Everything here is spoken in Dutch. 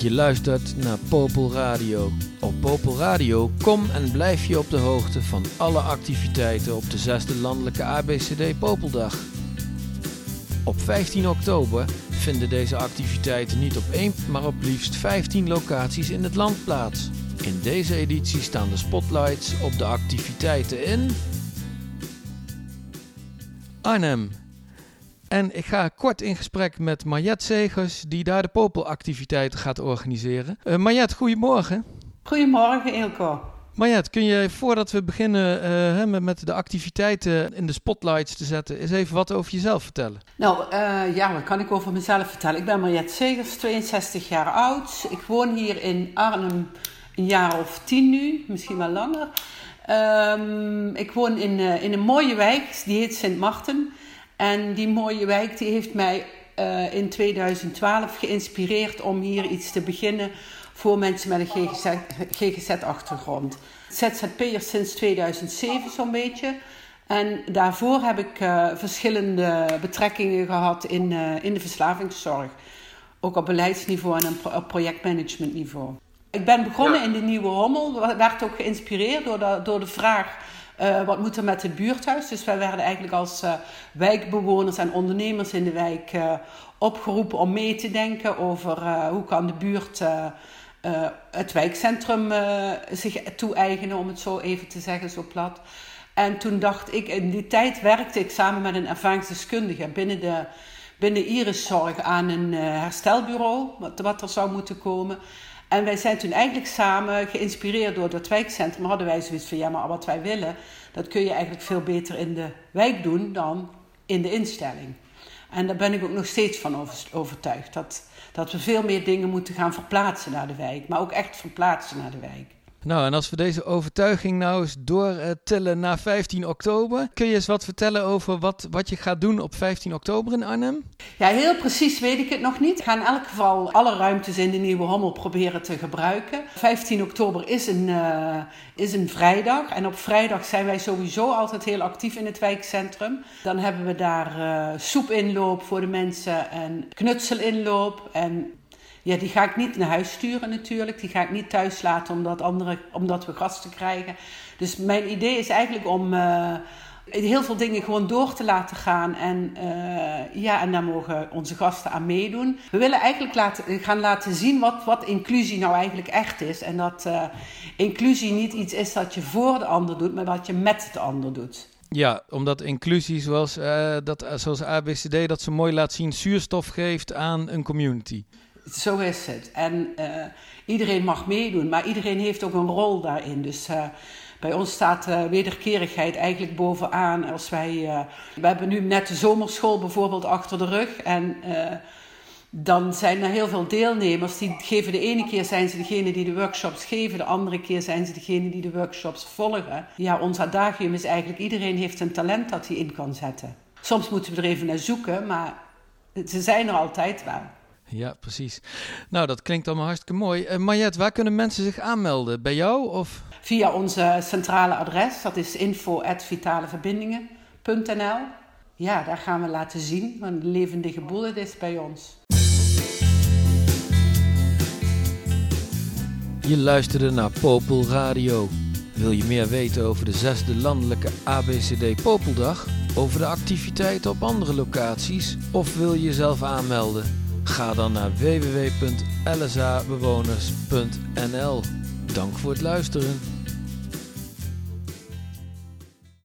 Je luistert naar Popel Radio. Op Popel Radio kom en blijf je op de hoogte van alle activiteiten op de 6e landelijke ABCD Popeldag. Op 15 oktober vinden deze activiteiten niet op 1, maar op liefst 15 locaties in het land plaats. In deze editie staan de spotlights op de activiteiten in Arnhem. En ik ga kort in gesprek met Mariette Zegers, die daar de Popelactiviteiten gaat organiseren. Mariette, goedemorgen. Goedemorgen, Eelco. Mariette, kun je voordat we beginnen met de activiteiten in de spotlights te zetten, eens even wat over jezelf vertellen? Nou, wat kan ik over mezelf vertellen? Ik ben Mariette Zegers, 62 jaar oud. Ik woon hier in Arnhem een jaar of 10 nu, misschien wel langer. Ik woon in een mooie wijk, die heet Sint Maarten. En die mooie wijk die heeft mij in 2012 geïnspireerd om hier iets te beginnen voor mensen met een GGZ-achtergrond. ZZP'ers sinds 2007 zo'n beetje. En daarvoor heb ik verschillende betrekkingen gehad in de verslavingszorg. Ook op beleidsniveau en op projectmanagementniveau. Ik ben begonnen in de Nieuwe Hommel. Werd ook geïnspireerd door de vraag wat moet er met het buurthuis. Dus wij werden eigenlijk als wijkbewoners en ondernemers in de wijk opgeroepen om mee te denken over hoe kan de buurt het wijkcentrum zich toe-eigenen, om het zo even te zeggen, zo plat. En toen dacht ik, in die tijd werkte ik samen met een ervaringsdeskundige binnen Iriszorg aan een herstelbureau, wat er zou moeten komen. En wij zijn toen eigenlijk samen, geïnspireerd door dat wijkcentrum, hadden wij zoiets van, ja, maar wat wij willen, dat kun je eigenlijk veel beter in de wijk doen dan in de instelling. En daar ben ik ook nog steeds van overtuigd, dat we veel meer dingen moeten gaan verplaatsen naar de wijk, maar ook echt verplaatsen naar de wijk. Nou, en als we deze overtuiging nou eens doortillen naar 15 oktober... kun je eens wat vertellen over wat je gaat doen op 15 oktober in Arnhem? Ja, heel precies weet ik het nog niet. Ik ga in elk geval alle ruimtes in de Nieuwe Hommel proberen te gebruiken. 15 oktober is een vrijdag. En op vrijdag zijn wij sowieso altijd heel actief in het wijkcentrum. Dan hebben we daar soepinloop voor de mensen en knutselinloop en... Ja, die ga ik niet naar huis sturen natuurlijk. Die ga ik niet thuis laten omdat we gasten krijgen. Dus mijn idee is eigenlijk om heel veel dingen gewoon door te laten gaan. En daar mogen onze gasten aan meedoen. We willen eigenlijk gaan laten zien wat inclusie nou eigenlijk echt is. En dat inclusie niet iets is dat je voor de ander doet, maar wat je met de ander doet. Ja, omdat inclusie zoals ABCD dat zo mooi laat zien, zuurstof geeft aan een community. Zo is het. En iedereen mag meedoen, maar iedereen heeft ook een rol daarin. Dus bij ons staat wederkerigheid eigenlijk bovenaan. We hebben nu net de zomerschool bijvoorbeeld achter de rug. En dan zijn er heel veel deelnemers die geven de ene keer zijn ze degene die de workshops geven. De andere keer zijn ze degene die de workshops volgen. Ja, ons adagium is eigenlijk iedereen heeft een talent dat hij in kan zetten. Soms moeten we er even naar zoeken, maar ze zijn er altijd wel. Ja, precies. Nou, dat klinkt allemaal hartstikke mooi. Mariette, waar kunnen mensen zich aanmelden? Bij jou of? Via onze centrale adres, dat is info@vitaleverbindingen.nl. Ja, daar gaan we laten zien wat een levendige boel het is bij ons. Je luisterde naar Popel Radio. Wil je meer weten over de 6e landelijke ABCD Popeldag? Over de activiteiten op andere locaties? Of wil je jezelf aanmelden? Ga dan naar www.lsabewoners.nl. Dank voor het luisteren.